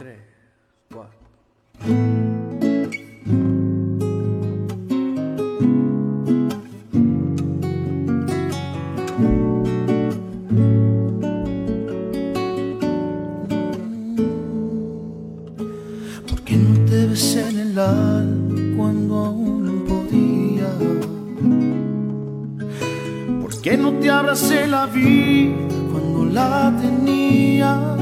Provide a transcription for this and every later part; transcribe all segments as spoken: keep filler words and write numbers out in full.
tres, cuatro. ¿Por qué no te besé en el alma cuando aún podía? ¿Por qué no te abracé la vida cuando la tenía?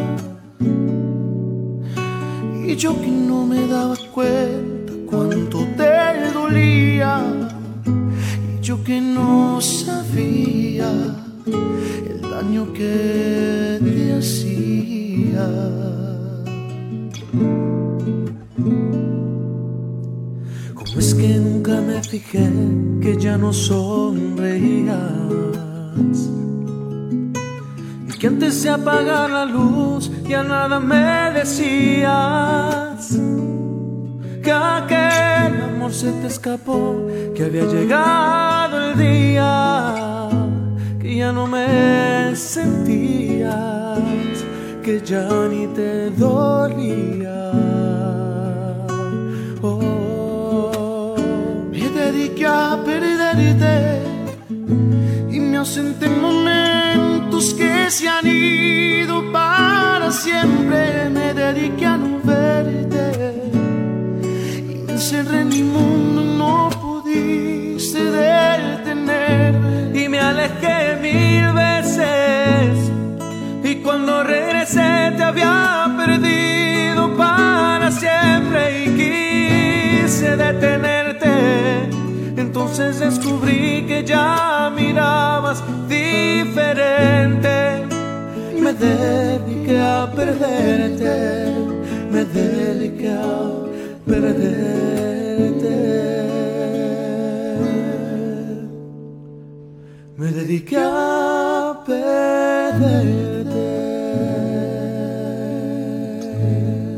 Y yo que no me daba cuenta cuánto te dolía, y yo que no sabía el daño que te hacía. ¿Cómo es que nunca me fijé que ya no sonreías? Y que antes se apagara la luz ya nada me decías. Que aquel amor se te escapó, que había llegado el día, que ya no me sentías, que ya ni te dolía. Oh, me dediqué a perderte y me ausenté en momentos que se han ido para siempre. Me dediqué a no verte y me encerré en mi mundo y no pudiste detenerme. Y me alejé mil veces y cuando regresé te había perdido para siempre. Y quise detenerte, entonces descubrí que ya mirabas diferente. Me dediqué a perderte, me dediqué a perderte, me dediqué a perderte.